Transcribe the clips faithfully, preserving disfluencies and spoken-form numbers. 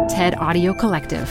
TED Audio Collective.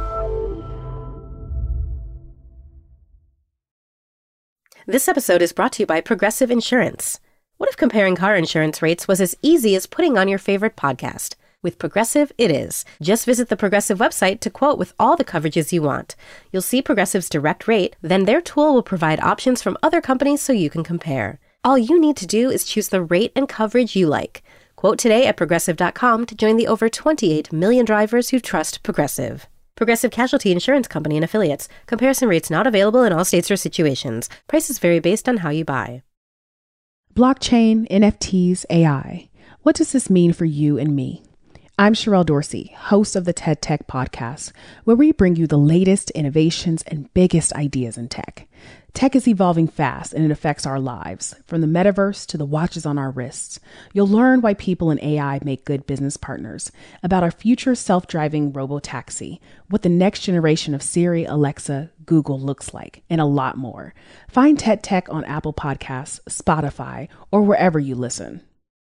This episode is brought to you by Progressive Insurance. What if comparing car insurance rates was as easy as putting on your favorite podcast? With Progressive, it is. Just visit the Progressive website to quote with all the coverages you want. You'll see Progressive's direct rate, then their tool will provide options from other companies so you can compare. All you need to do is choose the rate and coverage you like. Quote today at progressive dot com to join the over twenty-eight million drivers who trust Progressive. Progressive Casualty Insurance Company and Affiliates. Comparison rates not available in all states or situations. Prices vary based on how you buy. Blockchain, N F Ts, A I. What does this mean for you and me? I'm Sherelle Dorsey, host of the TED Tech Podcast, where we bring you the latest innovations and biggest ideas in tech. Tech is evolving fast and it affects our lives, from the metaverse to the watches on our wrists. You'll learn why people in A I make good business partners, about our future self-driving robo-taxi, what the next generation of Siri, Alexa, Google looks like, and a lot more. Find TED Tech on Apple Podcasts, Spotify, or wherever you listen.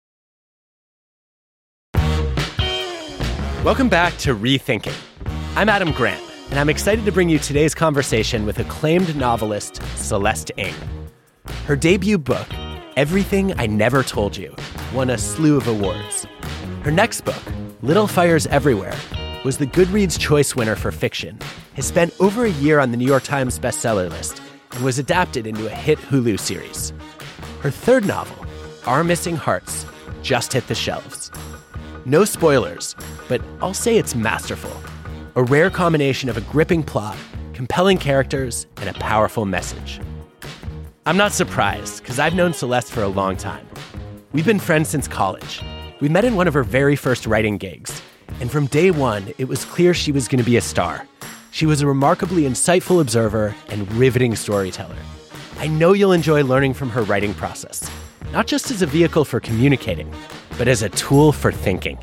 Welcome back to Rethinking. I'm Adam Grant, and I'm excited to bring you today's conversation with acclaimed novelist Celeste Ng. Her debut book, Everything I Never Told You, won a slew of awards. Her next book, Little Fires Everywhere, was the Goodreads Choice winner for fiction, has spent over a year on the New York Times bestseller list, and was adapted into a hit Hulu series. Her third novel, Our Missing Hearts, just hit the shelves. No spoilers, but I'll say it's masterful. A rare combination of a gripping plot, compelling characters, and a powerful message. I'm not surprised, because I've known Celeste for a long time. We've been friends since college. We met in one of her very first writing gigs, and from day one, it was clear she was going to be a star. She was a remarkably insightful observer and riveting storyteller. I know you'll enjoy learning from her writing process, not just as a vehicle for communicating, but as a tool for thinking.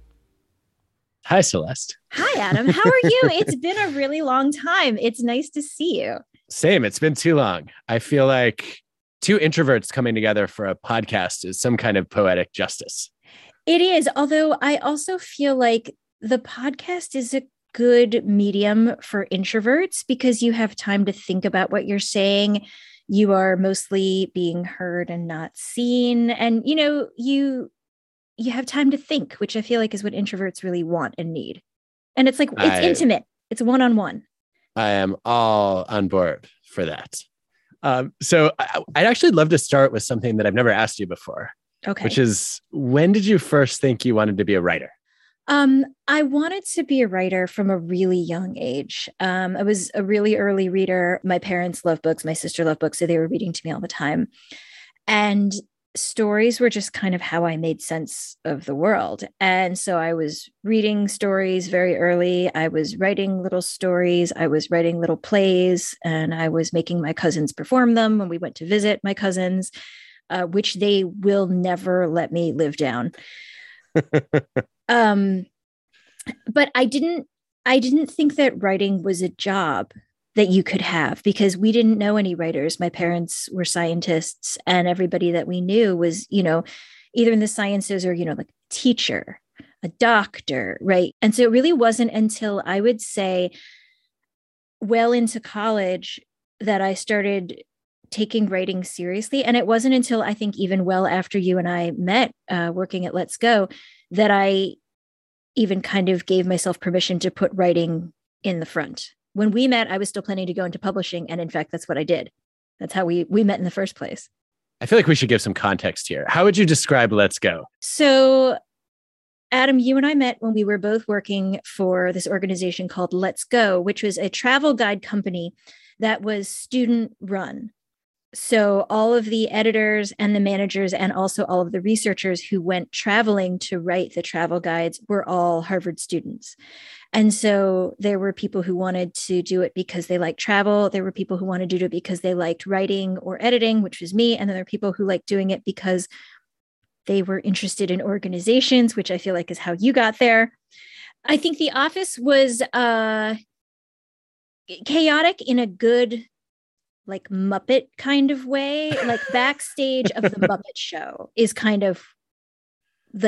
Hi, Celeste. Hi, Adam. How are you? It's been a really long time. It's nice to see you. Same. It's been too long. I feel like two introverts coming together for a podcast is some kind of poetic justice. It is. Although I also feel like the podcast is a good medium for introverts because you have time to think about what you're saying. You are mostly being heard and not seen. And, you know, you... you have time to think, which I feel like is what introverts really want and need. And it's like, it's I, intimate. It's one-on-one. I am all on board for that. Um, so I, I'd actually love to start with something that I've never asked you before, Okay. which is, when did you first think you wanted to be a writer? Um, I wanted to be a writer from a really young age. Um, I was a really early reader. My parents love books. My sister loved books, so they were reading to me all the time. And stories were just kind of how I made sense of the world. And so I was reading stories very early. I was writing little stories. I was writing little plays, and I was making my cousins perform them when we went to visit my cousins, uh, which they will never let me live down. um, but I didn't, I didn't think that writing was a job that you could have, because we didn't know any writers. My parents were scientists, and everybody that we knew was, you know, either in the sciences or, you know, like a teacher, a doctor, right? And so it really wasn't until I would say well into college that I started taking writing seriously. And it wasn't until I think even well after you and I met uh, working at Let's Go that I even kind of gave myself permission to put writing in the front. When we met, I was still planning to go into publishing. And in fact, that's what I did. That's how we we met in the first place. I feel like we should give some context here. How would you describe Let's Go? So, Adam, you and I met when we were both working for this organization called Let's Go, which was a travel guide company that was student run. So all of the editors and the managers and also all of the researchers who went traveling to write the travel guides were all Harvard students. And so there were people who wanted to do it because they liked travel. There were people who wanted to do it because they liked writing or editing, which was me. And then there are people who liked doing it because they were interested in organizations, which I feel like is how you got there. I think the office was uh, chaotic in a good, like Muppet kind of way. Like backstage of the Muppet Show is kind of like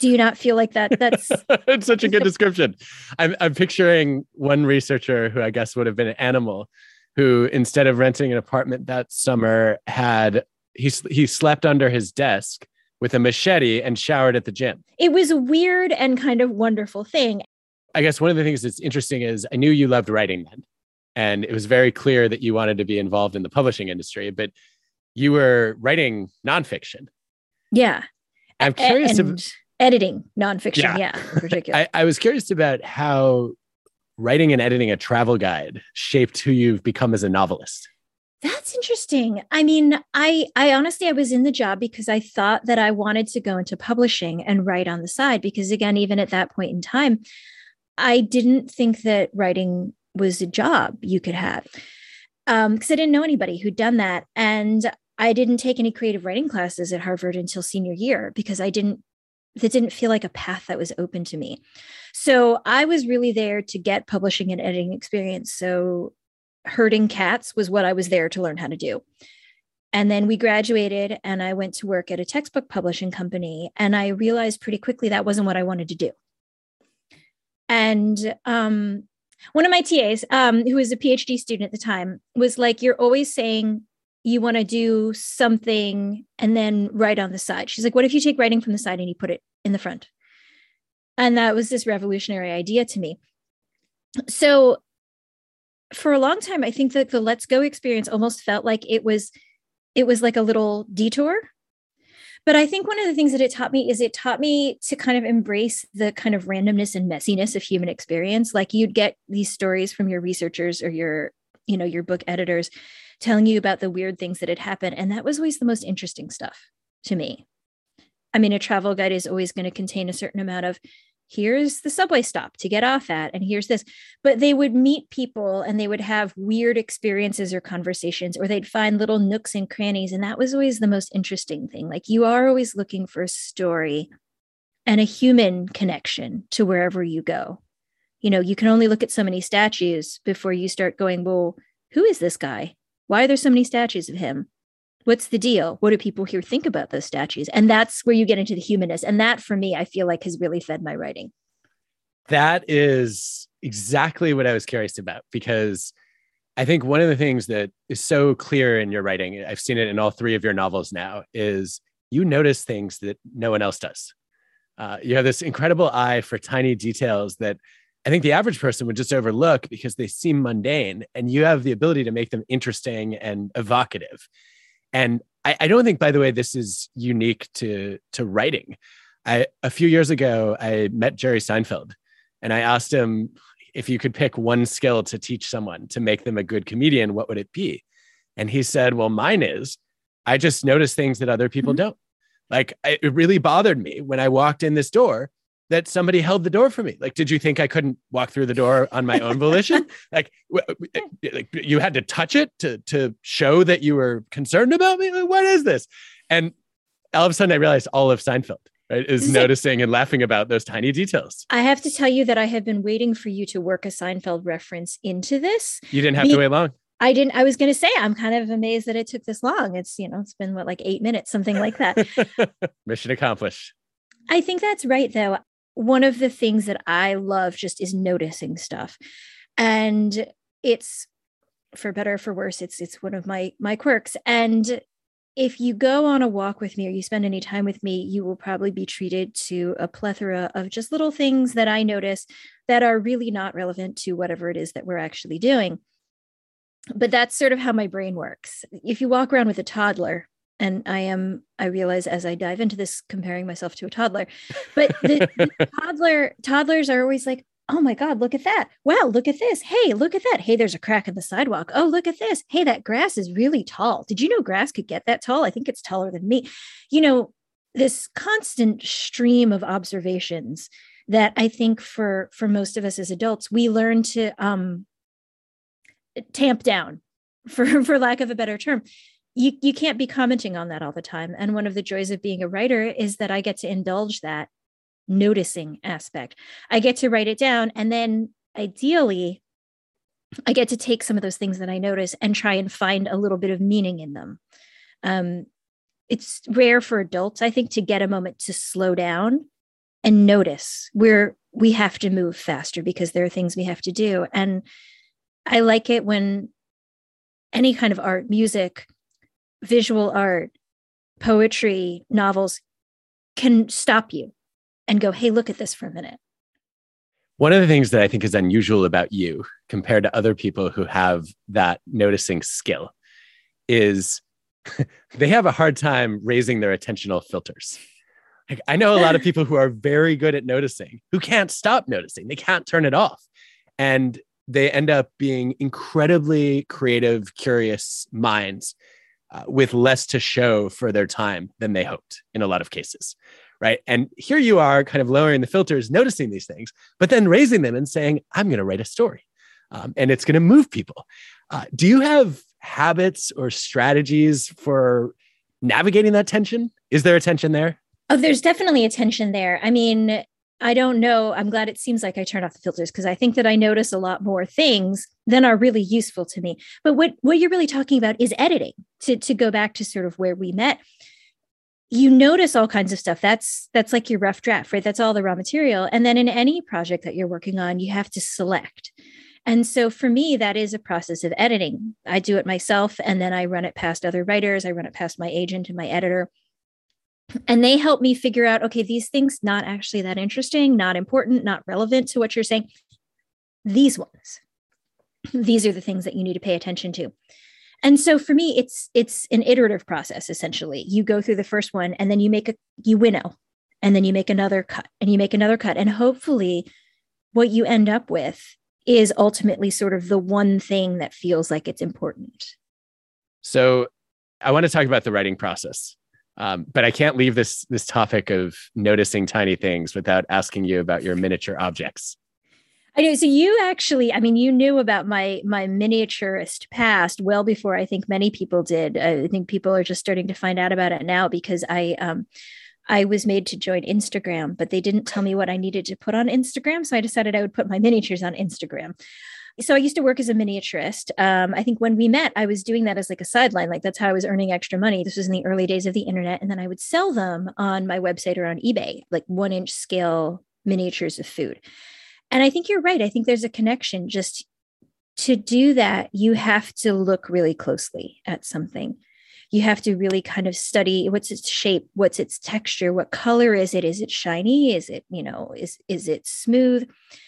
Do you not feel like that? That's it's such a good description. I'm, I'm picturing one researcher who I guess would have been an animal who, instead of renting an apartment that summer, had he, he slept under his desk with a machete and showered at the gym. It was a weird and kind of wonderful thing. I guess one of the things that's interesting is I knew you loved writing then, and it was very clear that you wanted to be involved in the publishing industry, but you were writing nonfiction. Yeah. I'm curious and to, editing nonfiction. Yeah, yeah in particular. I, I was curious about how writing and editing a travel guide shaped who you've become as a novelist. That's interesting. I mean, I I honestly, I was in the job because I thought that I wanted to go into publishing and write on the side, because again, even at that point in time, I didn't think that writing was a job you could have, um, because I didn't know anybody who'd done that. And I didn't take any creative writing classes at Harvard until senior year because I didn't, that didn't feel like a path that was open to me. So I was really there to get publishing and editing experience. So herding cats was what I was there to learn how to do. And then we graduated and I went to work at a textbook publishing company. And I realized pretty quickly that wasn't what I wanted to do. And um, one of my T As, um, who was a PhD student at the time, was like, you're always saying you want to do something and then write on the side. She's like, what if you take writing from the side and you put it in the front? And that was this revolutionary idea to me. So for a long time, I think that the Let's Go experience almost felt like it was, it was like a little detour. But I think one of the things that it taught me is it taught me to kind of embrace the kind of randomness and messiness of human experience. Like you'd get these stories from your researchers or your, you know, your book editors telling you about the weird things that had happened. And that was always the most interesting stuff to me. I mean, a travel guide is always going to contain a certain amount of, here's the subway stop to get off at, and here's this. But they would meet people and they would have weird experiences or conversations, or they'd find little nooks and crannies. And that was always the most interesting thing. Like you are always looking for a story and a human connection to wherever you go. You know, you can only look at so many statues before you start going, well, who is this guy? Why are there so many statues of him? What's the deal? What do people here think about those statues? And that's where you get into the humanness. And that, for me, I feel like has really fed my writing. That is exactly what I was curious about, because I think one of the things that is so clear in your writing, I've seen it in all three of your novels now, is you notice things that no one else does. Uh, you have this incredible eye for tiny details that I think the average person would just overlook because they seem mundane, and you have the ability to make them interesting and evocative. And I, I don't think, by the way, this is unique to, to writing. I, a few years ago, I met Jerry Seinfeld, and I asked him, if you could pick one skill to teach someone to make them a good comedian, what would it be? And he said, well, mine is, I just notice things that other people mm-hmm. don't. Like, I, it really bothered me when I walked in this door that somebody held the door for me. Like, did you think I couldn't walk through the door on my own volition? Like, like you had to touch it to, to show that you were concerned about me? Like, what is this? And all of a sudden I realized all of Seinfeld, right, is noticing and laughing about those tiny details. I have to tell you that I have been waiting for you to work a Seinfeld reference into this. You didn't have Be- to wait long. I didn't. I was going to say, I'm kind of amazed that it took this long. It's, you know, it's been what, like eight minutes, something like that. Mission accomplished. I think that's right, though. One of the things that I love just is noticing stuff. And it's, for better or for worse, it's it's one of my my quirks. And if you go on a walk with me or you spend any time with me, you will probably be treated to a plethora of just little things that I notice that are really not relevant to whatever it is that we're actually doing. But that's sort of how my brain works. If you walk around with a toddler, and I am, I realize as I dive into this, comparing myself to a toddler, but the, the toddler, toddlers are always like, oh my God, look at that. Wow, look at this. Hey, look at that. Hey, there's a crack in the sidewalk. Oh, look at this. Hey, that grass is really tall. Did you know grass could get that tall? I think it's taller than me. You know, this constant stream of observations that I think for, for most of us as adults, we learn to um, tamp down, for, for lack of a better term. You, you can't be commenting on that all the time. And one of the joys of being a writer is that I get to indulge that noticing aspect. I get to write it down. And then ideally, I get to take some of those things that I notice and try and find a little bit of meaning in them. Um, it's rare for adults, I think, to get a moment to slow down and notice. We're, we have to move faster because there are things we have to do. And I like it when any kind of art, music, visual art, poetry, novels can stop you and go, hey, look at this for a minute. One of the things that I think is unusual about you compared to other people who have that noticing skill is they have a hard time raising their attentional filters. Like, I know a lot of people who are very good at noticing, who can't stop noticing. They can't turn it off. And they end up being incredibly creative, curious minds uh, with less to show for their time than they hoped in a lot of cases. Right. And here you are kind of lowering the filters, noticing these things, but then raising them and saying, I'm going to write a story um, and it's going to move people. Uh, do you have habits or strategies for navigating that tension? Is there a tension there? Oh, there's definitely a tension there. I mean, I don't know. I'm glad it seems like I turn off the filters because I think that I notice a lot more things than are really useful to me. But what, what you're really talking about is editing, to, to go back to sort of where we met. You notice all kinds of stuff. That's that's like your rough draft, right? That's all the raw material. And then in any project that you're working on, you have to select. And so for me, that is a process of editing. I do it myself, and then I run it past other writers. I run it past my agent and my editor. And they help me figure out, okay, these things not actually that interesting, not important, not relevant to what you're saying. These ones, these are the things that you need to pay attention to. And so for me, it's it's an iterative process, essentially. You go through the first one and then you make a, you winnow, and then you make another cut and you make another cut. And hopefully what you end up with is ultimately sort of the one thing that feels like it's important. So I want to talk about the writing process, um, but I can't leave this, this topic of noticing tiny things without asking you about your miniature objects. I know. So you actually, I mean, you knew about my my miniaturist past well before I think many people did. I think people are just starting to find out about it now because I um, I was made to join Instagram, but they didn't tell me what I needed to put on Instagram. So I decided I would put my miniatures on Instagram. So I used to work as a miniaturist. Um, I think when we met, I was doing that as like a sideline. Like that's how I was earning extra money. This was in the early days of the internet. And then I would sell them on my website or on eBay, like one inch scale miniatures of food. And I think you're right. I think there's a connection. Just to do that, you have to look really closely at something. You have to really kind of study what's its shape, what's its texture, what color is it? Is it shiny? Is it, you know, is, is it smooth?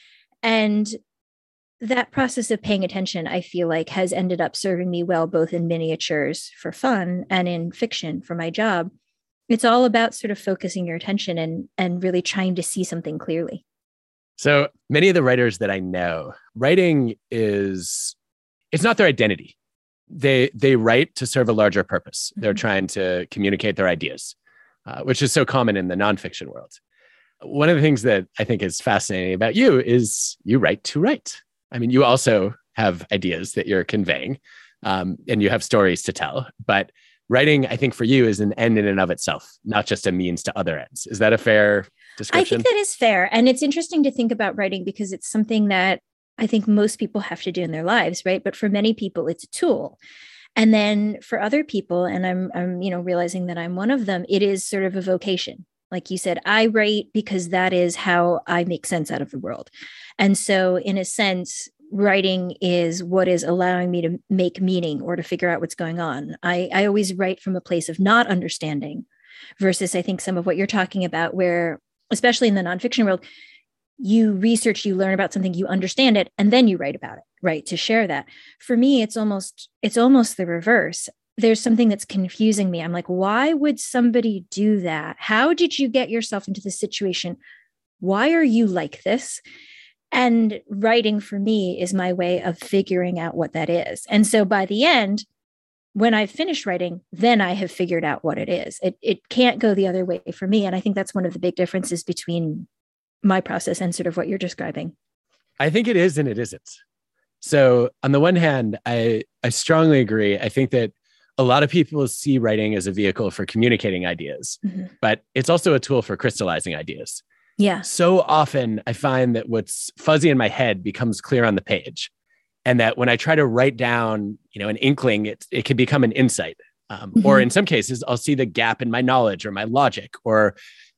And that process of paying attention, I feel like, has ended up serving me well, both in miniatures for fun and in fiction for my job. It's all about sort of focusing your attention and, and really trying to see something clearly. So many of the writers that I know, writing is, it's not their identity. They they write to serve a larger purpose. Mm-hmm. They're trying to communicate their ideas, uh, which is so common in the nonfiction world. One of the things that I think is fascinating about you is you write to write. I mean, you also have ideas that you're conveying, um, and you have stories to tell. But writing, I think for you, is an end in and of itself, not just a means to other ends. Is that a fair description? I think that is fair. And it's interesting to think about writing because it's something that I think most people have to do in their lives, right? But for many people, it's a tool. And then for other people, and I'm, I'm, you know, realizing that I'm one of them, it is sort of a vocation. Like you said, I write because that is how I make sense out of the world. And so in a sense, writing is what is allowing me to make meaning or to figure out what's going on. I, I always write from a place of not understanding versus I think some of what you're talking about, where, especially in the nonfiction world, you research, you learn about something, you understand it, and then you write about it, right? To share that. For me, it's almost, it's almost the reverse. There's something that's confusing me. I'm like, why would somebody do that? How did you get yourself into this situation? Why are you like this? And writing for me is my way of figuring out what that is. And so by the end, when I've finished writing, then I have figured out what it is. It it can't go the other way for me. And I think that's one of the big differences between my process and sort of what you're describing. I think it is and it isn't. So on the one hand, I, I strongly agree. I think that a lot of people see writing as a vehicle for communicating ideas, mm-hmm. but it's also a tool for crystallizing ideas. Yeah. So often I find that what's fuzzy in my head becomes clear on the page. And that when I try to write down, you know, an inkling, it, it can become an insight. Um, mm-hmm. Or in some cases, I'll see the gap in my knowledge or my logic, or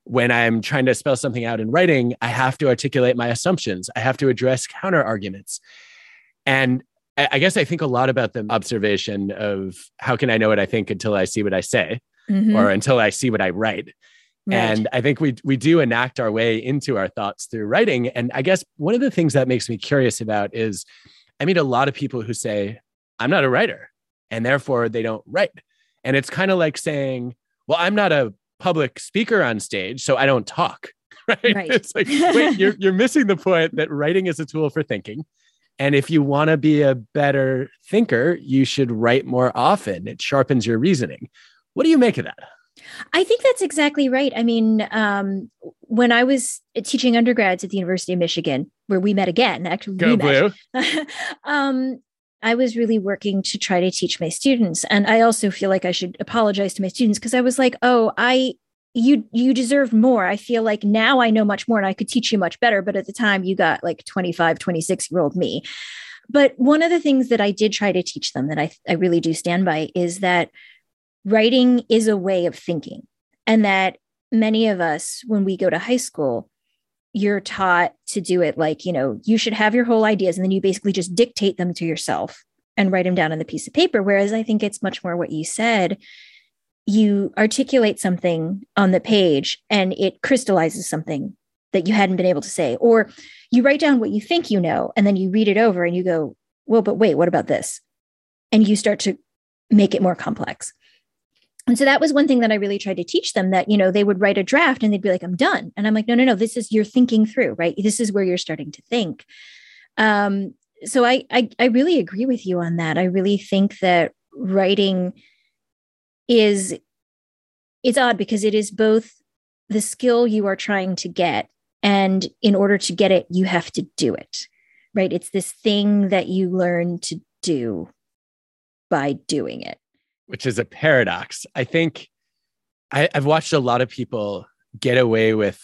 when I'm trying to spell something out in writing, I have to articulate my assumptions. I have to address counter arguments. And I, I guess I think a lot about the observation of how can I know what I think until I see what I say, mm-hmm. or until I see what I write. Right. And I think we we do enact our way into our thoughts through writing. And I guess one of the things that makes me curious about is I meet a lot of people who say, I'm not a writer, and therefore they don't write. And it's kind of like saying, well, I'm not a public speaker on stage, so I don't talk. Right? Right. It's like, wait, you're you're missing the point that writing is a tool for thinking. And if you want to be a better thinker, you should write more often. It sharpens your reasoning. What do you make of that? I think that's exactly right. I mean, um, when I was teaching undergrads at the University of Michigan, where we met again, actually, Go we Blue. met, um, I was really working to try to teach my students. And I also feel like I should apologize to my students because I was like, oh, I, you, you deserve more. I feel like now I know much more and I could teach you much better. But at the time you got like twenty-five, twenty-six year old me. But one of the things that I did try to teach them that I, I really do stand by is that writing is a way of thinking, and that many of us, when we go to high school, you're taught to do it like, you know, you should have your whole ideas and then you basically just dictate them to yourself and write them down on the piece of paper. Whereas I think it's much more what you said. You articulate something on the page and it crystallizes something that you hadn't been able to say, or you write down what you think you know, and then you read it over and you go, well, but wait, what about this? And you start to make it more complex. And so that was one thing that I really tried to teach them, that, you know, they would write a draft and they'd be like, I'm done. And I'm like, no, no, no, this is, you're thinking through, right? This is where you're starting to think. Um, so I, I, I really agree with you on that. I really think that writing is, it's odd because it is both the skill you are trying to get, and in order to get it, you have to do it, right? It's this thing that you learn to do by doing it. Which is a paradox. I think I, I've watched a lot of people get away with,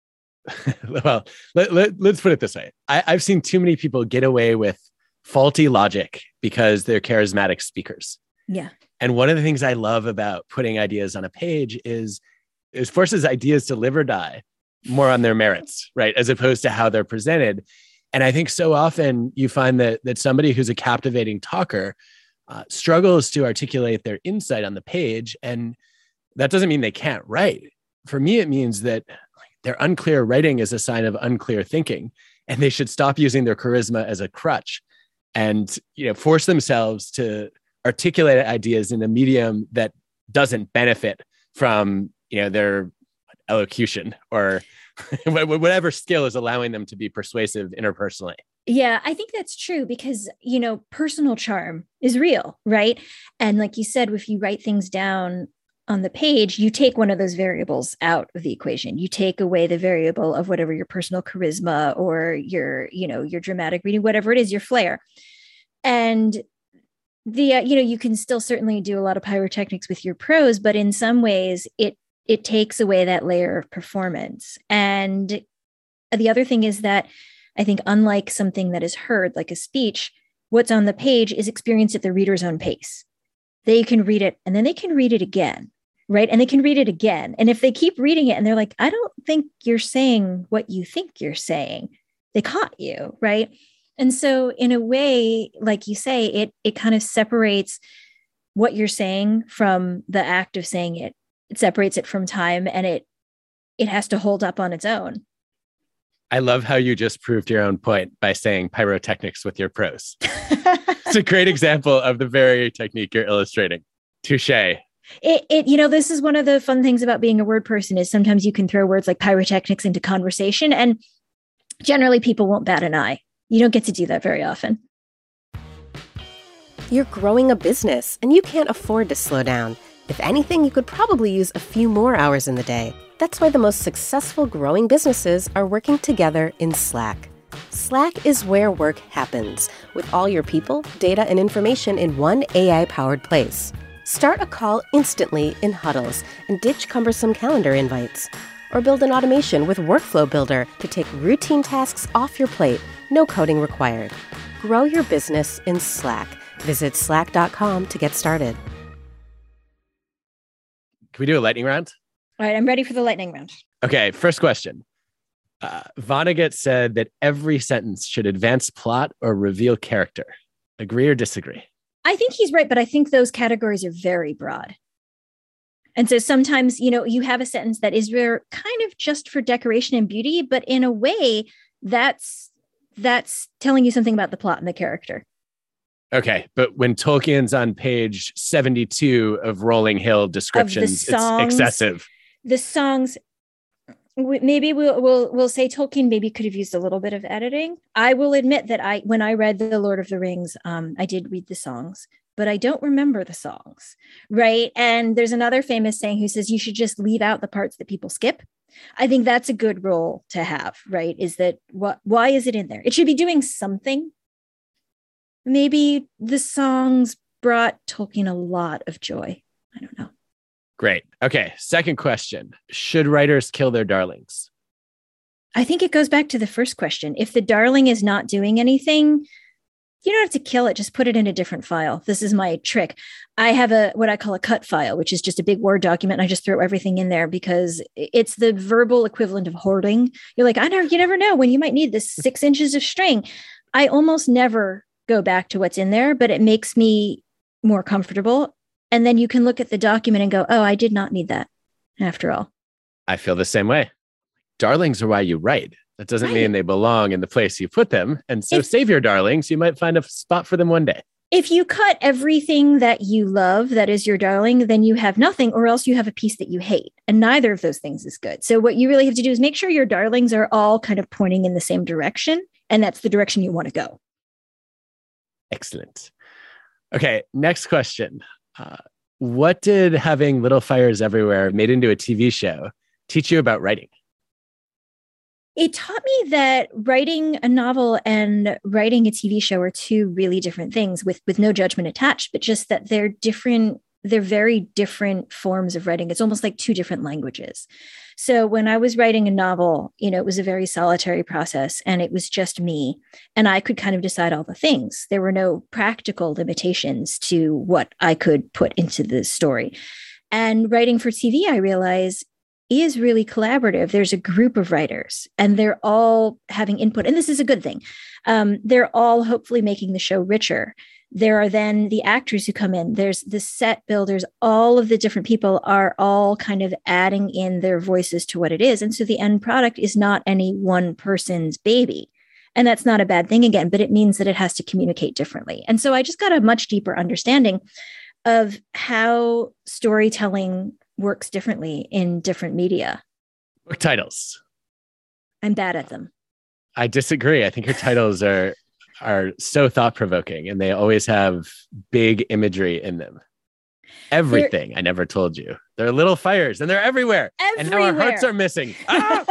well, let, let, let's put it this way. I, I've seen too many people get away with faulty logic because they're charismatic speakers. Yeah. And one of the things I love about putting ideas on a page is it forces ideas to live or die more on their merits, right? As opposed to how they're presented. And I think so often you find that that somebody who's a captivating talker Uh, struggles to articulate their insight on the page. And that doesn't mean they can't write. For me, it means that their unclear writing is a sign of unclear thinking, and they should stop using their charisma as a crutch and, you know, force themselves to articulate ideas in a medium that doesn't benefit from, you know, their elocution or whatever skill is allowing them to be persuasive interpersonally. Yeah, I think that's true because, you know, personal charm is real, right? And like you said, if you write things down on the page, you take one of those variables out of the equation. You take away the variable of whatever your personal charisma or your, you know, your dramatic reading, whatever it is, your flair. And the, uh, you know, you can still certainly do a lot of pyrotechnics with your prose, but in some ways it, it takes away that layer of performance. And the other thing is that I think unlike something that is heard, like a speech, what's on the page is experienced at the reader's own pace. They can read it and then they can read it again, right? And they can read it again. And if they keep reading it and they're like, I don't think you're saying what you think you're saying, they caught you, right? And so in a way, like you say, it it kind of separates what you're saying from the act of saying it. It separates it from time, and it it has to hold up on its own. I love how you just proved your own point by saying pyrotechnics with your prose. It's a great example of the very technique you're illustrating. Touché. It, it, you know, this is one of the fun things about being a word person is sometimes you can throw words like pyrotechnics into conversation and generally people won't bat an eye. You don't get to do that very often. You're growing a business and you can't afford to slow down. If anything, you could probably use a few more hours in the day. That's why the most successful growing businesses are working together in Slack. Slack is where work happens, with all your people, data, and information in one A I-powered place. Start a call instantly in huddles and ditch cumbersome calendar invites. Or build an automation with Workflow Builder to take routine tasks off your plate, no coding required. Grow your business in Slack. Visit slack dot com to get started. Can we do a lightning round? All right, I'm ready for the lightning round. Okay, first question. Uh, Vonnegut said that every sentence should advance plot or reveal character. Agree or disagree? I think he's right, but I think those categories are very broad. And so sometimes, you know, you have a sentence that is there kind of just for decoration and beauty, but in a way that's that's telling you something about the plot and the character. Okay, but when Tolkien's on page seventy-two of Rolling Hill descriptions, songs, it's excessive. The songs, maybe we'll, we'll we'll say Tolkien maybe could have used a little bit of editing. I will admit that I, when I read The Lord of the Rings, um, I did read the songs, but I don't remember the songs, right? And there's another famous saying who says you should just leave out the parts that people skip. I think that's a good role to have, right? Is that what? Why is it in there? It should be doing something. Maybe the songs brought Tolkien a lot of joy. I don't know. Great. Okay. Second question. Should writers kill their darlings? I think it goes back to the first question. If the darling is not doing anything, you don't have to kill it. Just put it in a different file. This is my trick. I have a what I call a cut file, which is just a big Word document. And I just throw everything in there because it's the verbal equivalent of hoarding. You're like, I never, you never know when you might need this six inches of string. I almost never go back to what's in there, but it makes me more comfortable. And then you can look at the document and go, oh, I did not need that after all. I feel the same way. Darlings are why you write. That doesn't right. mean they belong in the place you put them. And so if, save your darlings. You might find a spot for them one day. If you cut everything that you love, that is your darling, then you have nothing, or else you have a piece that you hate. And neither of those things is good. So what you really have to do is make sure your darlings are all kind of pointing in the same direction. And that's the direction you want to go. Excellent. Okay, next question. Uh, what did having Little Fires Everywhere made into a T V show teach you about writing? It taught me that writing a novel and writing a T V show are two really different things with, with no judgment attached, but just that they're different. They're very different forms of writing. It's almost like two different languages. So when I was writing a novel, you know, it was a very solitary process and it was just me. And I could kind of decide all the things. There were no practical limitations to what I could put into the story. And writing for T V, I realized, is really collaborative. There's a group of writers and they're all having input. And this is a good thing. Um, they're all hopefully making the show richer. There are then the actors who come in. There's the set builders. All of the different people are all kind of adding in their voices to what it is. And so the end product is not any one person's baby. And that's not a bad thing again, but it means that it has to communicate differently. And so I just got a much deeper understanding of how storytelling works differently in different media. Book titles. I'm bad at them. I disagree. I think your titles are are so thought-provoking and they always have big imagery in them. Everything they're, I never told you. They're little fires and they're everywhere. everywhere. And now our hearts are missing. Ah!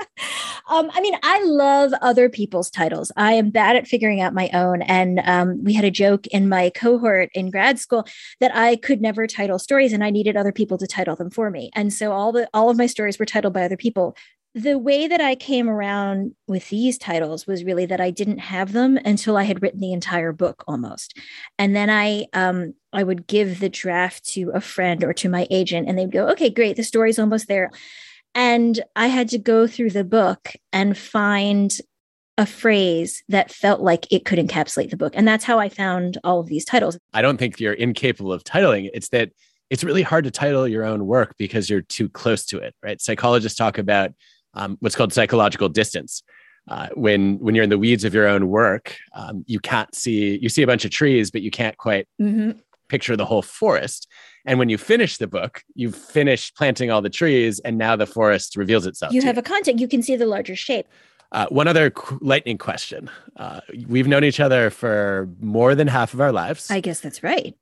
um, I mean, I love other people's titles. I am bad at figuring out my own. And um, we had a joke in my cohort in grad school that I could never title stories and I needed other people to title them for me. And so all the all of my stories were titled by other people. The way that I came around with these titles was really that I didn't have them until I had written the entire book almost. And then I um, I would give the draft to a friend or to my agent and they'd go, okay, great. The story's almost there. And I had to go through the book and find a phrase that felt like it could encapsulate the book. And that's how I found all of these titles. I don't think you're incapable of titling. It's that it's really hard to title your own work because you're too close to it, right? Psychologists talk about Um, what's called psychological distance. Uh, when when you're in the weeds of your own work, um, you can't see, you see a bunch of trees, but you can't quite mm-hmm. picture the whole forest. And when you finish the book, you've finished planting all the trees and now the forest reveals itself. You have you. a context, you can see the larger shape. Uh, one other qu- lightning question. Uh, we've known each other for more than half of our lives. I guess that's right.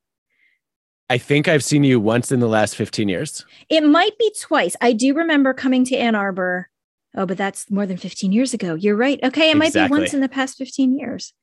I think I've seen you once in the last fifteen years. It might be twice. I do remember coming to Ann Arbor. Oh, but that's more than fifteen years ago. You're right. Okay, it might exactly. be once in the past fifteen years.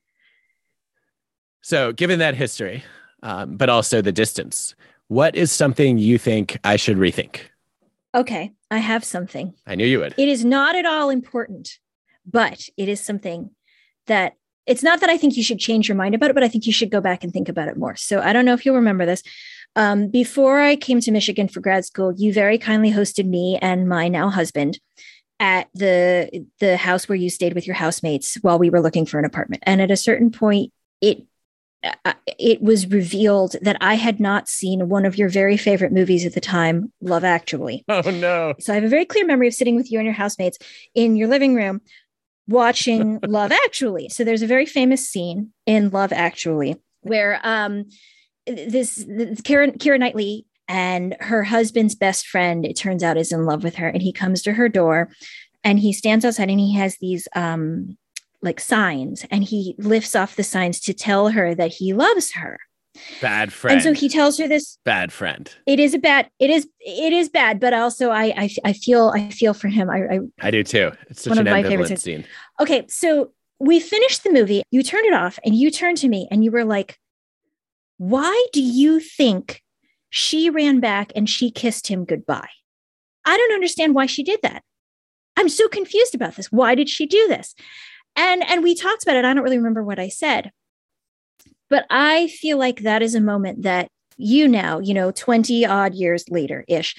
So given that history, um, but also the distance, what is something you think I should rethink? Okay, I have something. I knew you would. It is not at all important, but it is something that, it's not that I think you should change your mind about it, but I think you should go back and think about it more. So I don't know if you'll remember this. Um, before I came to Michigan for grad school, you very kindly hosted me and my now husband at the the house where you stayed with your housemates while we were looking for an apartment. And at a certain point, it uh, it was revealed that I had not seen one of your very favorite movies at the time, Love Actually. Oh, no. So I have a very clear memory of sitting with you and your housemates in your living room watching Love Actually. So there's a very famous scene in Love Actually where um, this, this Keira, Keira Knightley and her husband's best friend, it turns out, is in love with her. And he comes to her door and he stands outside and he has these um, like signs, and he lifts off the signs to tell her that he loves her. Bad friend. And so he tells her this. Bad friend. It is a bad, it is, it is bad, but also I, I, I feel, I feel for him. I, I, I do too. It's such one an of my ambivalent favorite scene. Okay. So we finished the movie. You turned it off and you turned to me and you were like, why do you think she ran back and she kissed him goodbye? I don't understand why she did that. I'm so confused about this. Why did she do this? And, and we talked about it. I don't really remember what I said, but I feel like that is a moment that you now, you know, twenty odd years later ish,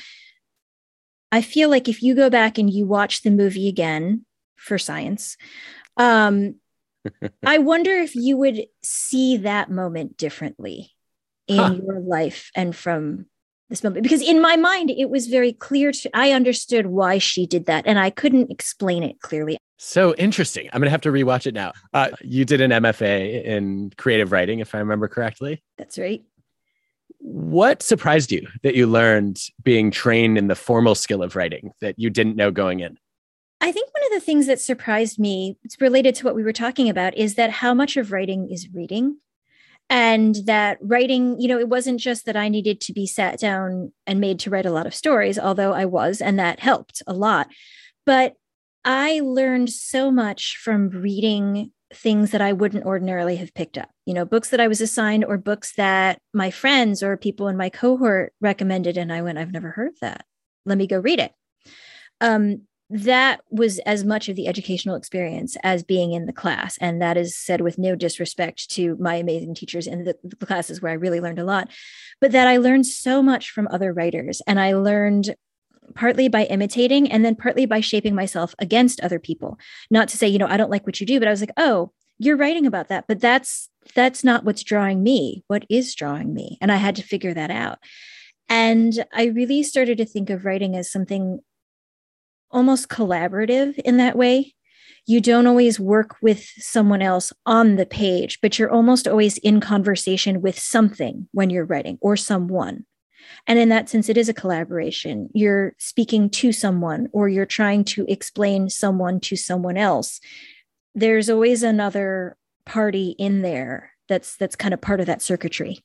I feel like if you go back and you watch the movie again for science, um, I wonder if you would see that moment differently in huh. your life and from this moment, because in my mind, it was very clear to, I understood why she did that and I couldn't explain it clearly. So interesting. I'm going to have to rewatch it now. Uh, you did an M F A in creative writing, if I remember correctly. That's right. What surprised you that you learned being trained in the formal skill of writing that you didn't know going in? I think one of the things that surprised me, it's related to what we were talking about, is that how much of writing is reading. And that writing, you know, it wasn't just that I needed to be sat down and made to write a lot of stories, although I was, and that helped a lot. But I learned so much from reading things that I wouldn't ordinarily have picked up, you know, books that I was assigned or books that my friends or people in my cohort recommended. And I went, I've never heard of that. Let me go read it. Um, that was as much of the educational experience as being in the class. And that is said with no disrespect to my amazing teachers in the, the classes where I really learned a lot, but that I learned so much from other writers. And I learned partly by imitating and then partly by shaping myself against other people. Not to say, you know, I don't like what you do, but I was like, oh, you're writing about that, but that's, that's not what's drawing me. What is drawing me? And I had to figure that out. And I really started to think of writing as something almost collaborative in that way. You don't always work with someone else on the page, but you're almost always in conversation with something when you're writing or someone. And in that sense, it is a collaboration. You're speaking to someone or you're trying to explain someone to someone else. There's always another party in there that's that's kind of part of that circuitry.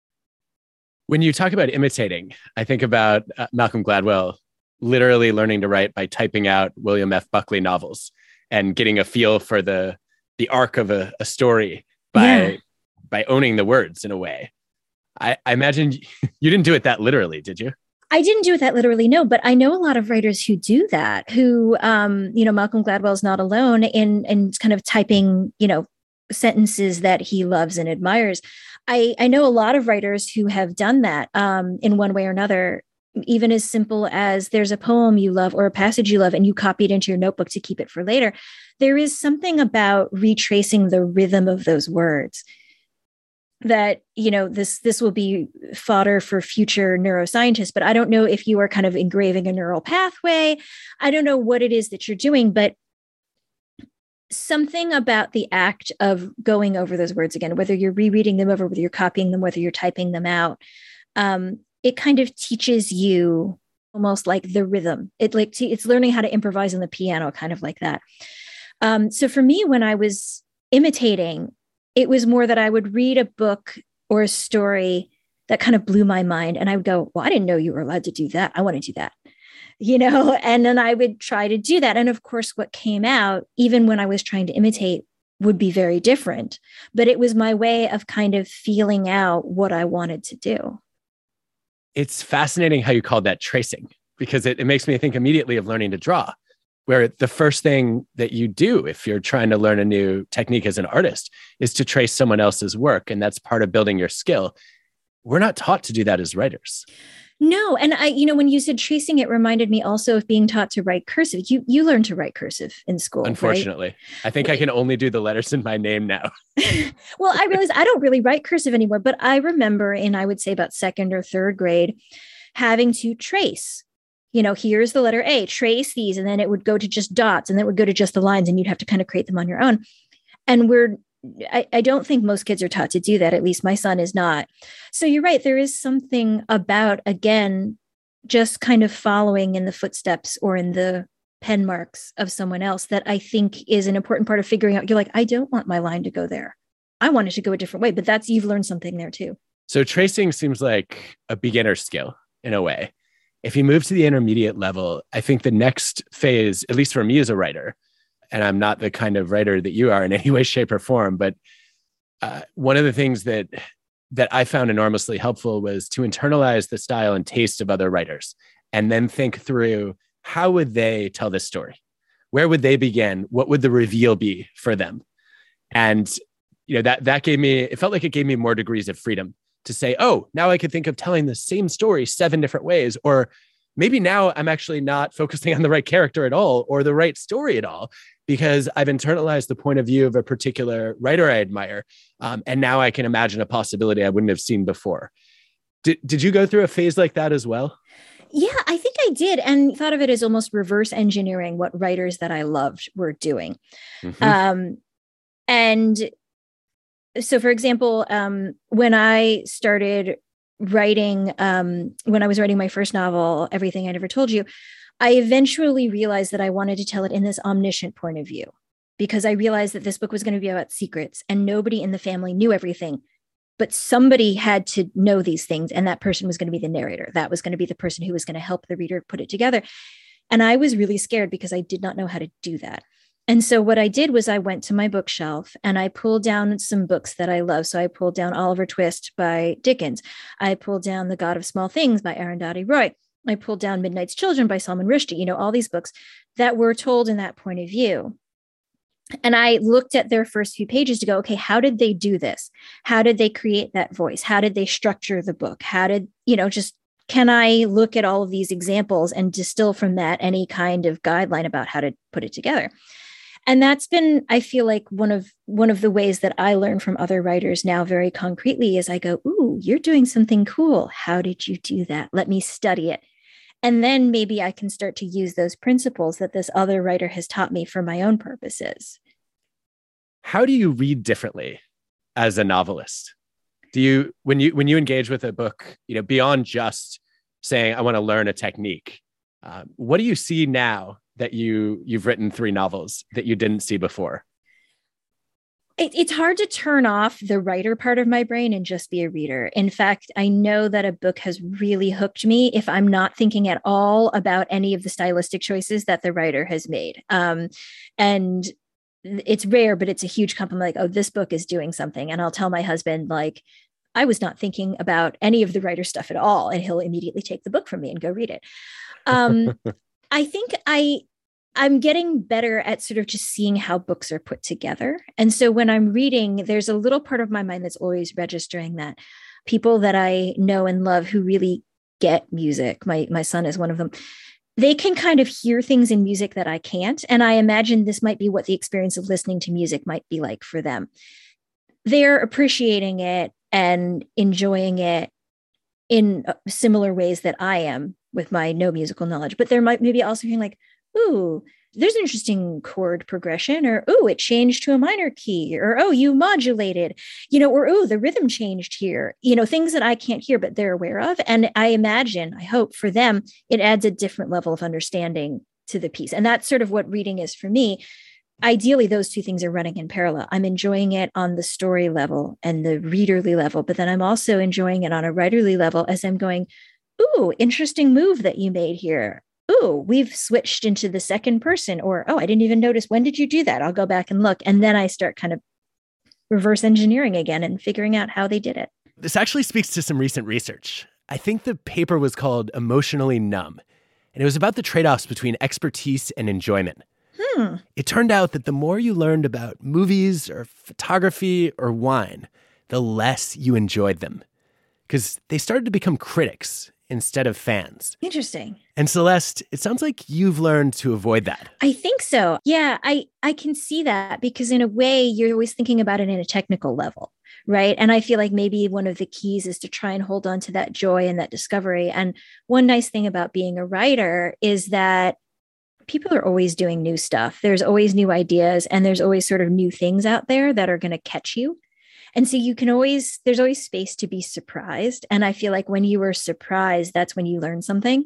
When you talk about imitating, I think about uh, Malcolm Gladwell literally learning to write by typing out William F. Buckley novels and getting a feel for the the arc of a, a story by yeah. by owning the words in a way. I, I imagine you didn't do it that literally, did you? I didn't do it that literally, no, but I know a lot of writers who do that, who, um, you know, Malcolm Gladwell's not alone in, in kind of typing, you know, sentences that he loves and admires. I, I know a lot of writers who have done that um, in one way or another, even as simple as there's a poem you love or a passage you love and you copy it into your notebook to keep it for later. There is something about retracing the rhythm of those words that, you know, this this will be fodder for future neuroscientists, but I don't know if you are kind of engraving a neural pathway. I don't know what it is that you're doing, but something about the act of going over those words again, whether you're rereading them over, whether you're copying them, whether you're typing them out, um, it kind of teaches you almost like the rhythm. It like t- it's learning how to improvise on the piano, kind of like that. Um, so for me, when I was imitating, it was more that I would read a book or a story that kind of blew my mind. And I would go, well, I didn't know you were allowed to do that. I want to do that, you know, and then I would try to do that. And of course, what came out, even when I was trying to imitate, would be very different. But it was my way of kind of feeling out what I wanted to do. It's fascinating how you called that tracing, because it, it makes me think immediately of learning to draw, where the first thing that you do if you're trying to learn a new technique as an artist is to trace someone else's work. And that's part of building your skill. we're not taught to do that as writers. No. And I, you know, when you said tracing, it reminded me also of being taught to write cursive. You you learned to write cursive in school. Unfortunately, right? I think I can only do the letters in my name now. Well, I realize I don't really write cursive anymore, but I remember in, I would say about second or third grade, having to trace, you know, here's the letter A, trace these, and then it would go to just dots, and then it would go to just the lines, and you'd have to kind of create them on your own. And we're I, I don't think most kids are taught to do that. At least my son is not. So you're right. There is something about, again, just kind of following in the footsteps or in the pen marks of someone else that I think is an important part of figuring out. You're like, I don't want my line to go there. I want it to go a different way, but that's, you've learned something there too. So tracing seems like a beginner skill in a way. If you move to the intermediate level, I think the next phase, at least for me as a writer, and I'm not the kind of writer that you are in any way, shape, or form, but uh, one of the things that that I found enormously helpful was to internalize the style and taste of other writers, and then think through, how would they tell this story? Where would they begin? What would the reveal be for them? And you know, that that gave me, it felt like it gave me more degrees of freedom to say, oh, now I could think of telling the same story seven different ways, or maybe now I'm actually not focusing on the right character at all or the right story at all, because I've internalized the point of view of a particular writer I admire. Um, and now I can imagine a possibility I wouldn't have seen before. Did, did you go through a phase like that as well? Yeah, I think I did. And thought of it as almost reverse engineering what writers that I loved were doing. Mm-hmm. Um, and so, for example, um, when I started writing, um, when I was writing my first novel, Everything I Never Told You, I eventually realized that I wanted to tell it in this omniscient point of view, because I realized that this book was going to be about secrets and nobody in the family knew everything, but somebody had to know these things. And that person was going to be the narrator. That was going to be the person who was going to help the reader put it together. And I was really scared because I did not know how to do that. And so what I did was I went to my bookshelf and I pulled down some books that I love. So I pulled down Oliver Twist by Dickens. I pulled down The God of Small Things by Arundhati Roy. I pulled down Midnight's Children by Salman Rushdie, you know, all these books that were told in that point of view. And I looked at their first few pages to go, okay, how did they do this? How did they create that voice? How did they structure the book? How did, you know, just, can I look at all of these examples and distill from that any kind of guideline about how to put it together? And that's been, I feel like one of one of the ways that I learn from other writers now very concretely is I go, ooh, you're doing something cool. How did you do that? Let me study it. And then maybe I can start to use those principles that this other writer has taught me for my own purposes. How do you read differently as a novelist? Do you, when you when you engage with a book, you know, beyond just saying, I want to learn a technique, uh, what do you see now that you you've written three novels that you didn't see before? It, it's hard to turn off the writer part of my brain and just be a reader. In fact, I know that a book has really hooked me if I'm not thinking at all about any of the stylistic choices that the writer has made. Um, and it's rare, but it's a huge compliment. Like, oh, this book is doing something. And I'll tell my husband, like, I was not thinking about any of the writer stuff at all. And he'll immediately take the book from me and go read it. Um, I think I... I'm getting better at sort of just seeing how books are put together. And so when I'm reading, there's a little part of my mind that's always registering that people that I know and love who really get music, my, my son is one of them, they can kind of hear things in music that I can't. And I imagine this might be what the experience of listening to music might be like for them. They're appreciating it and enjoying it in similar ways that I am with my no musical knowledge, but there might maybe also hearing like, ooh, there's an interesting chord progression, or, ooh, it changed to a minor key, or, oh, you modulated, you know, or, ooh, the rhythm changed here, you know, things that I can't hear, but they're aware of. And I imagine, I hope for them, it adds a different level of understanding to the piece. And that's sort of what reading is for me. Ideally, those two things are running in parallel. I'm enjoying it on the story level and the readerly level, but then I'm also enjoying it on a writerly level as I'm going, ooh, interesting move that you made here. Ooh, we've switched into the second person, or, oh, I didn't even notice. When did you do that? I'll go back and look. And then I start kind of reverse engineering again and figuring out how they did it. This actually speaks to some recent research. I think the paper was called Emotionally Numb, and it was about the trade-offs between expertise and enjoyment. Hmm. It turned out that the more you learned about movies or photography or wine, the less you enjoyed them. because they started to become critics instead of fans. Interesting. And Celeste, it sounds like you've learned to avoid that. I think so. Yeah, I, I can see that because in a way, you're always thinking about it in a technical level, right? And I feel like maybe one of the keys is to try and hold on to that joy and that discovery. And one nice thing about being a writer is that people are always doing new stuff. There's always new ideas and there's always sort of new things out there that are going to catch you. And so you can always, there's always space to be surprised. And I feel like when you are surprised, that's when you learn something.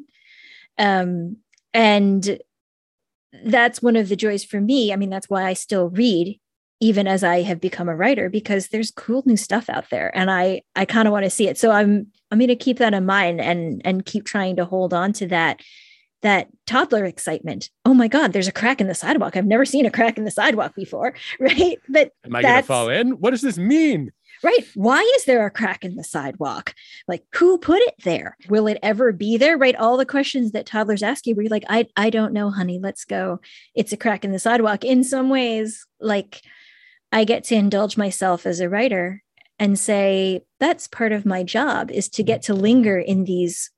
Um, and that's one of the joys for me. I mean, that's why I still read, even as I have become a writer, because there's cool new stuff out there. And I, I kind of want to see it. So I'm, I'm going to keep that in mind and, and keep trying to hold on to that, that toddler excitement. Oh my God, there's a crack in the sidewalk. I've never seen a crack in the sidewalk before. Right. But am I going to fall in? What does this mean? Right. Why is there a crack in the sidewalk? Like, who put it there? Will it ever be there? Right. All the questions that toddlers ask you where you're like, I, I don't know, honey, let's go. It's a crack in the sidewalk. In some ways, like I get to indulge myself as a writer and say, that's part of my job is to get to linger in these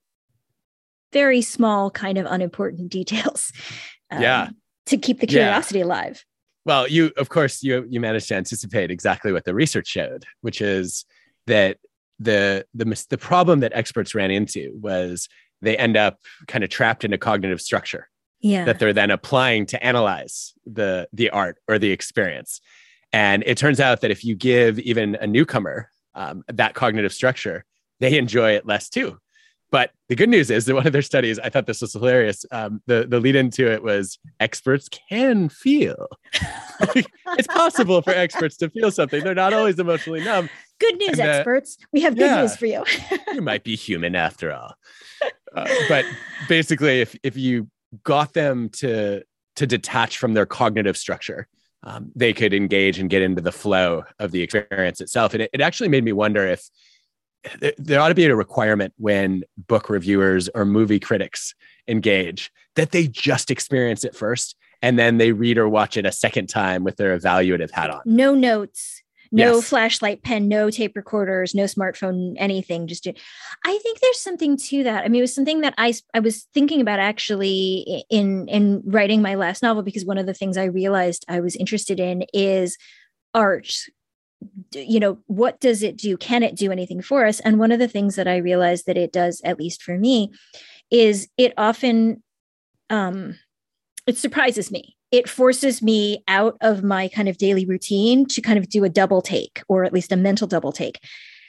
very small, kind of unimportant details. Um, yeah. To keep the curiosity yeah. alive. Well, you, of course, you you managed to anticipate exactly what the research showed, which is that the the the problem that experts ran into was they end up kind of trapped in a cognitive structure yeah. that they're then applying to analyze the the art or the experience. And it turns out that if you give even a newcomer um, that cognitive structure, they enjoy it less too. But the good news is that one of their studies, I thought this was hilarious. Um, the, the lead into it was experts can feel. It's possible for experts to feel something. They're not always emotionally numb. Good news, and, uh, experts. We have good yeah, news for you. You might be human after all. Uh, but basically, if if you got them to, to detach from their cognitive structure, um, they could engage and get into the flow of the experience itself. And it, it actually made me wonder if there ought to be a requirement when book reviewers or movie critics engage that they just experience it first and then they read or watch it a second time with their evaluative hat on. No notes, no yes. flashlight pen, no tape recorders, no smartphone, anything. Just do. I think there's something to that. I mean, it was something that I, I was thinking about actually in, in writing my last novel, because one of the things I realized I was interested in is art. You know, what does it do? Can it do anything for us? And one of the things that I realized that it does, at least for me, is it often, um, it surprises me. It forces me out of my kind of daily routine to kind of do a double take, or at least a mental double take.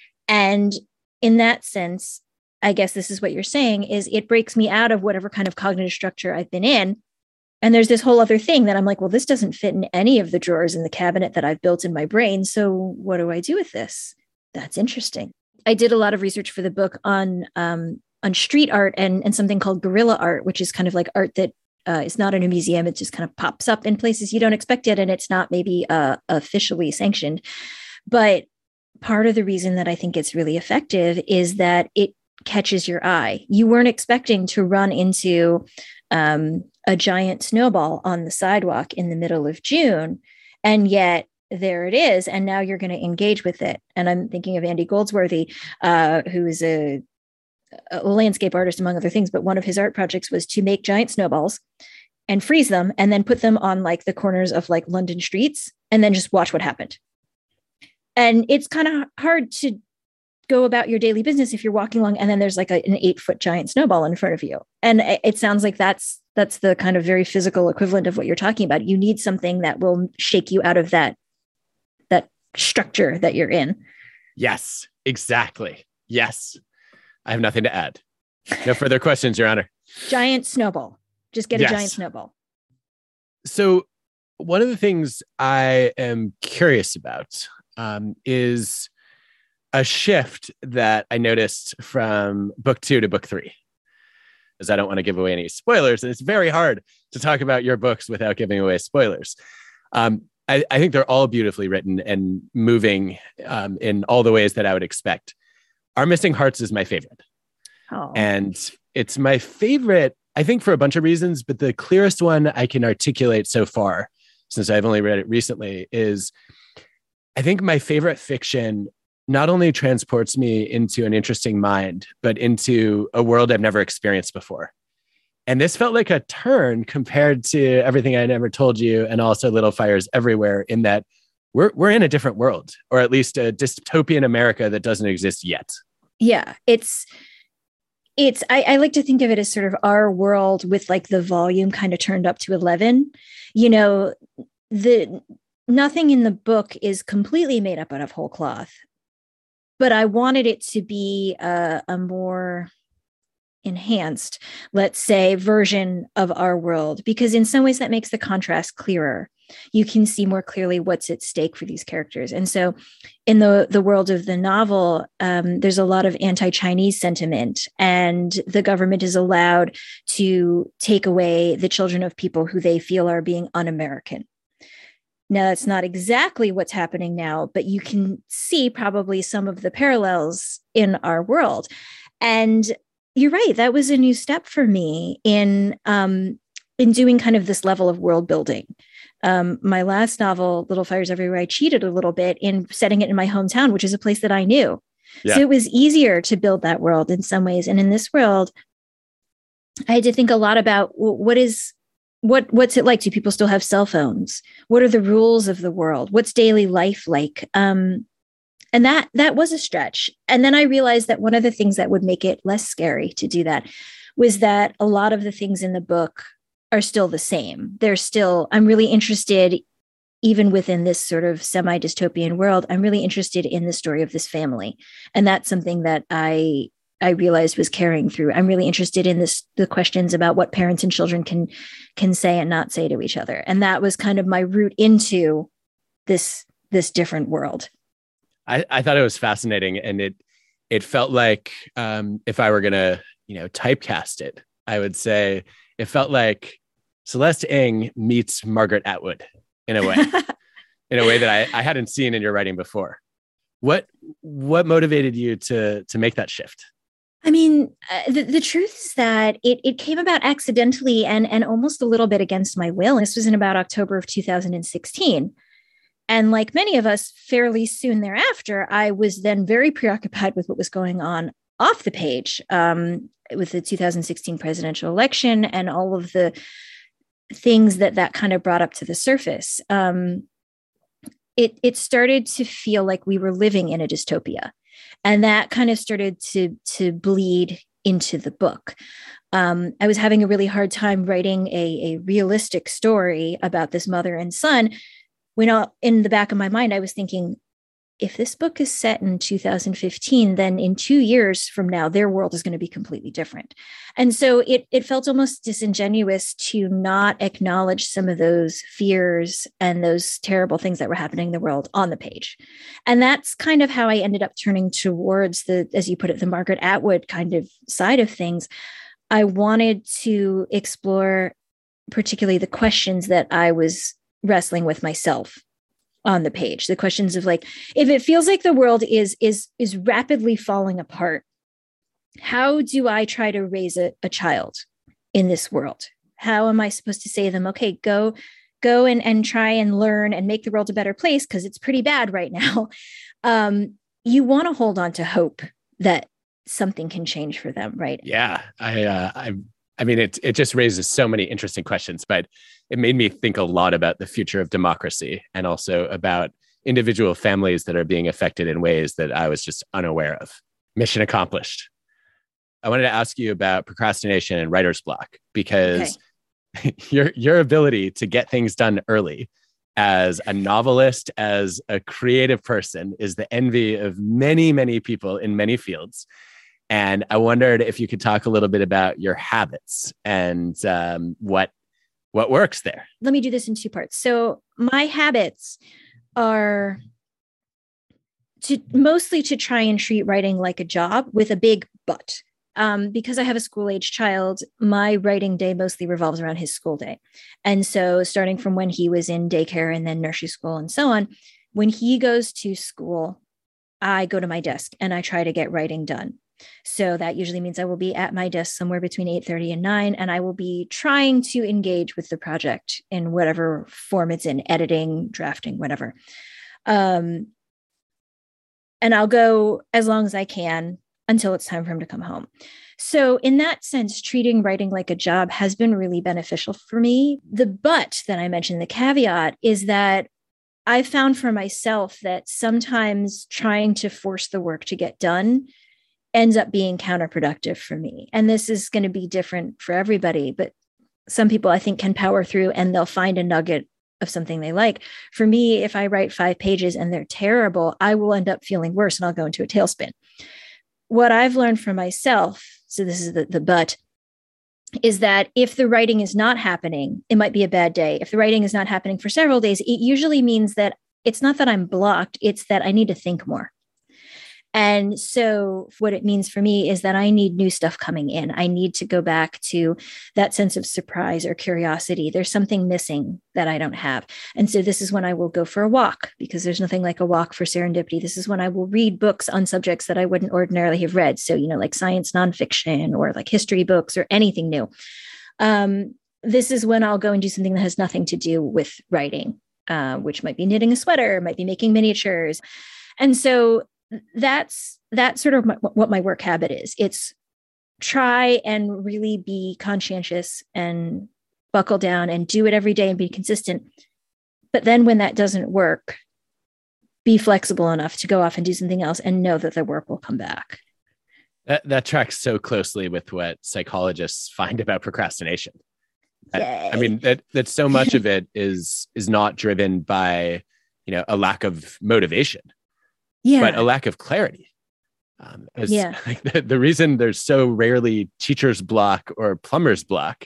And in that sense, I guess this is what you're saying, is it breaks me out of whatever kind of cognitive structure I've been in. And there's this whole other thing that I'm like, well, this doesn't fit in any of the drawers in the cabinet that I've built in my brain. So what do I do with this? That's interesting. I did a lot of research for the book on um, on street art and, and something called guerrilla art, which is kind of like art that uh, is not in a museum. It just kind of pops up in places you don't expect it. And it's not maybe uh, officially sanctioned. But part of the reason that I think it's really effective is that it catches your eye. You weren't expecting to run into um, a giant snowball on the sidewalk in the middle of June. And yet there it is. And now you're going to engage with it. And I'm thinking of Andy Goldsworthy, uh, who is a, a landscape artist, among other things. But one of his art projects was to make giant snowballs and freeze them and then put them on like the corners of like London streets and then just watch what happened. And it's kind of hard to go about your daily business if you're walking along and then there's like a, an eight foot giant snowball in front of you. And it, it sounds like that's that's the kind of very physical equivalent of what you're talking about. You need something that will shake you out of that that structure that you're in. Yes, exactly. Yes. I have nothing to add. No further questions, Your Honor. Giant snowball. Just get yes. a giant snowball. So one of the things I am curious about um, is a shift that I noticed from book two to book three, as I don't want to give away any spoilers. And it's very hard to talk about your books without giving away spoilers. Um, I, I think they're all beautifully written and moving um, in all the ways that I would expect. Our Missing Hearts is my favorite. Oh. And it's my favorite, I think, for a bunch of reasons, but the clearest one I can articulate so far, since I've only read it recently, is I think my favorite fiction not only transports me into an interesting mind, but into a world I've never experienced before. And this felt like a turn compared to Everything I Never Told You and also Little Fires Everywhere, in that we're we're in a different world, or at least a dystopian America that doesn't exist yet. Yeah, it's it's I, I like to think of it as sort of our world with like the volume kind of turned up to eleven. You know, the nothing in the book is completely made up out of whole cloth, but I wanted it to be a, a more enhanced, let's say, version of our world, because in some ways that makes the contrast clearer. You can see more clearly what's at stake for these characters. And so in the, the world of the novel, um, there's a lot of anti-Chinese sentiment, and the government is allowed to take away the children of people who they feel are being un-American. Now, that's not exactly what's happening now, but you can see probably some of the parallels in our world. And you're right, that was a new step for me in um, in doing kind of this level of world building. Um, my last novel, Little Fires Everywhere, I cheated a little bit in setting it in my hometown, which is a place that I knew. Yeah. So it was easier to build that world in some ways. And in this world, I had to think a lot about what is what what's it like? Do people still have cell phones? What are the rules of the world? What's daily life like? Um, and that that was a stretch. And then I realized that one of the things that would make it less scary to do that was that a lot of the things in the book are still the same. They're still, I'm really interested, even within this sort of semi-dystopian world, I'm really interested in the story of this family. And that's something that I I realized was carrying through. I'm really interested in this, the questions about what parents and children can can say and not say to each other. And that was kind of my route into this, this different world. I, I thought it was fascinating. And it it felt like um, if I were going to, you know, typecast it, I would say it felt like Celeste Ng meets Margaret Atwood in a way, in a way that I, I hadn't seen in your writing before. What what motivated you to to make that shift? I mean, uh, the, the truth is that it it came about accidentally and and almost a little bit against my will. This was in about October of two thousand sixteen. And like many of us, fairly soon thereafter, I was then very preoccupied with what was going on off the page, um, with the two thousand sixteen presidential election and all of the things that that kind of brought up to the surface. Um, it it started to feel like we were living in a dystopia, and that kind of started to to bleed into the book. Um, I was having a really hard time writing a, a realistic story about this mother and son, when all, in the back of my mind, I was thinking, if this book is set in two thousand fifteen, then in two years from now, their world is going to be completely different. And so it it felt almost disingenuous to not acknowledge some of those fears and those terrible things that were happening in the world on the page. And that's kind of how I ended up turning towards the, as you put it, the Margaret Atwood kind of side of things. I wanted to explore particularly the questions that I was wrestling with myself on the page, the questions of like, if it feels like the world is is is rapidly falling apart, how do I try to raise a, a child in this world? How am I supposed to say to them, okay, go go and, and try and learn and make the world a better place because it's pretty bad right now. Um, you want to hold on to hope that something can change for them, right? Yeah, I uh, I I mean, it it just raises so many interesting questions, but it made me think a lot about the future of democracy and also about individual families that are being affected in ways that I was just unaware of. Mission accomplished. I wanted to ask you about procrastination and writer's block, because okay. your your ability to get things done early as a novelist, as a creative person, is the envy of many, many people in many fields. And I wondered if you could talk a little bit about your habits and um, what what works there. Let me do this in two parts. So my habits are to mostly to try and treat writing like a job with a big but. Um, because I have a school-age child, my writing day mostly revolves around his school day. And so starting from when he was in daycare and then nursery school and so on, when he goes to school, I go to my desk and I try to get writing done. So that usually means I will be at my desk somewhere between eight thirty and nine, and I will be trying to engage with the project in whatever form it's in, editing, drafting, whatever. Um, and I'll go as long as I can until it's time for him to come home. So in that sense, treating writing like a job has been really beneficial for me. The but that I mentioned, the caveat, is that I found for myself that sometimes trying to force the work to get done ends up being counterproductive for me. And this is going to be different for everybody, but some people I think can power through and they'll find a nugget of something they like. For me, if I write five pages and they're terrible, I will end up feeling worse and I'll go into a tailspin. What I've learned for myself, so this is the, the but, is that if the writing is not happening, it might be a bad day. If the writing is not happening for several days, it usually means that it's not that I'm blocked, it's that I need to think more. And so what it means for me is that I need new stuff coming in. I need to go back to that sense of surprise or curiosity. There's something missing that I don't have. And so this is when I will go for a walk, because there's nothing like a walk for serendipity. This is when I will read books on subjects that I wouldn't ordinarily have read. So, you know, like science nonfiction or like history books or anything new. Um, this is when I'll go and do something that has nothing to do with writing, uh, which might be knitting a sweater, might be making miniatures. And so that's that's sort of my, what my work habit is. It's try and really be conscientious and buckle down and do it every day and be consistent. But then when that doesn't work, be flexible enough to go off and do something else and know that the work will come back. That, that tracks so closely with what psychologists find about procrastination. I, I mean, that that so much of it is is not driven by, you know, a lack of motivation. Yeah. But a lack of clarity. Um, as, yeah. Like the, the reason there's so rarely teacher's block or plumber's block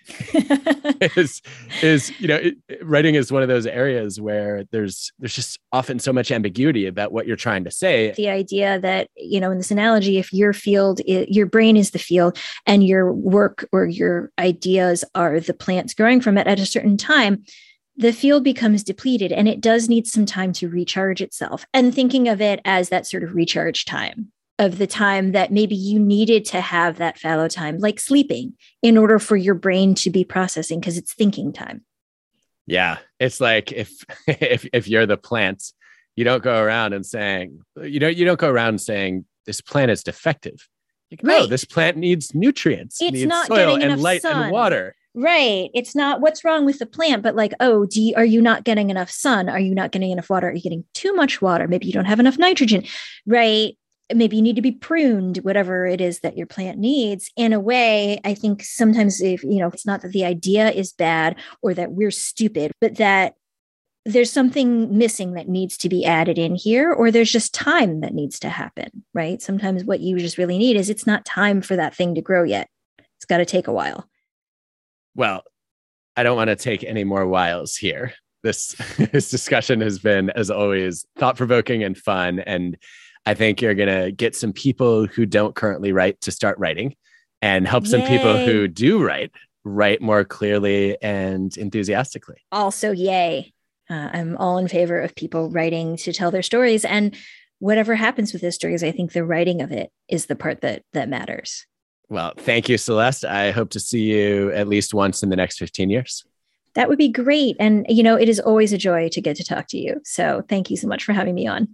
is, is, you know, it, writing is one of those areas where there's, there's just often so much ambiguity about what you're trying to say. The idea that, you know, in this analogy, if your field, is, your brain is the field and your work or your ideas are the plants growing from it at a certain time, the field becomes depleted and it does need some time to recharge itself. And thinking of it as that sort of recharge time of the time that maybe you needed to have that fallow time, like sleeping, in order for your brain to be processing because it's thinking time. Yeah. It's like if, if, if you're the plants, you don't go around and saying, you know, you don't go around saying this plant is defective. Like, right. No, this plant needs nutrients, it's needs not soil and light sun. and water. Right. It's not what's wrong with the plant, but like, oh, do you, are you not getting enough sun? Are you not getting enough water? Are you getting too much water? Maybe you don't have enough nitrogen, right? Maybe you need to be pruned, whatever it is that your plant needs. In a way, I think sometimes if, you know, it's not that the idea is bad or that we're stupid, but that there's something missing that needs to be added in here, or there's just time that needs to happen, right? Sometimes what you just really need is it's not time for that thing to grow yet. It's got to take a while. Well, I don't want to take any more whiles here. This, this discussion has been, as always, thought-provoking and fun. And I think you're going to get some people who don't currently write to start writing and help Yay. some people who do write, write more clearly and enthusiastically. Also, yay. Uh, I'm all in favor of people writing to tell their stories. And whatever happens with those stories, I think the writing of it is the part that that matters. Well, thank you, Celeste. I hope to see you at least once in the next fifteen years. That would be great. And, you know, it is always a joy to get to talk to you. So thank you so much for having me on.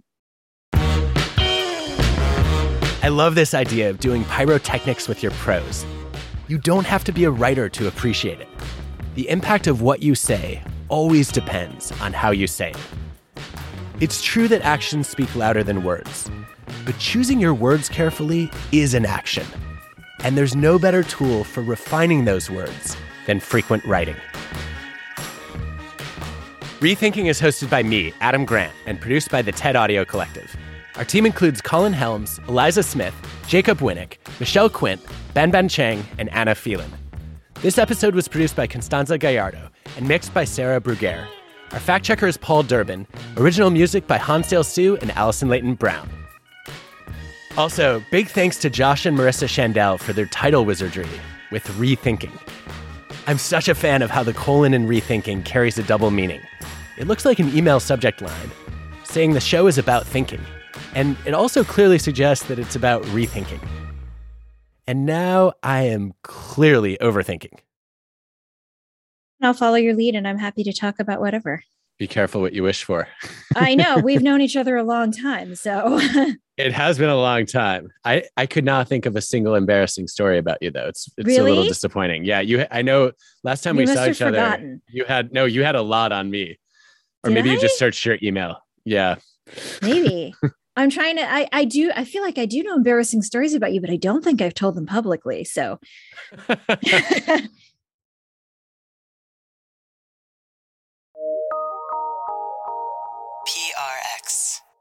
I love this idea of doing pyrotechnics with your prose. You don't have to be a writer to appreciate it. The impact of what you say always depends on how you say it. It's true that actions speak louder than words, but choosing your words carefully is an action. And there's no better tool for refining those words than frequent writing. Rethinking is hosted by me, Adam Grant, and produced by the TED Audio Collective. Our team includes Colin Helms, Eliza Smith, Jacob Winnick, Michelle Quint, Ben Ben Chang, and Anna Phelan. This episode was produced by Constanza Gallardo and mixed by Sarah Bruguer. Our fact checker is Paul Durbin. Original music by Hansdale Sue and Allison Leighton Brown. Also, big thanks to Josh and Marissa Shandell for their title wizardry with Rethinking. I'm such a fan of how the colon in Rethinking carries a double meaning. It looks like an email subject line, saying the show is about thinking. And it also clearly suggests that it's about rethinking. And now I am clearly overthinking. I'll follow your lead and I'm happy to talk about whatever. Be careful what you wish for. I know. We've known each other a long time. So it has been a long time. I, I could not think of a single embarrassing story about you, though. It's it's really? a little disappointing. Yeah, you. I know last time you we saw each forgotten. other, you had no, you had a lot on me. Or Did maybe I? you just searched your email. Yeah. Maybe. I'm trying to, I, I do, I feel like I do know embarrassing stories about you, but I don't think I've told them publicly. So. P R X.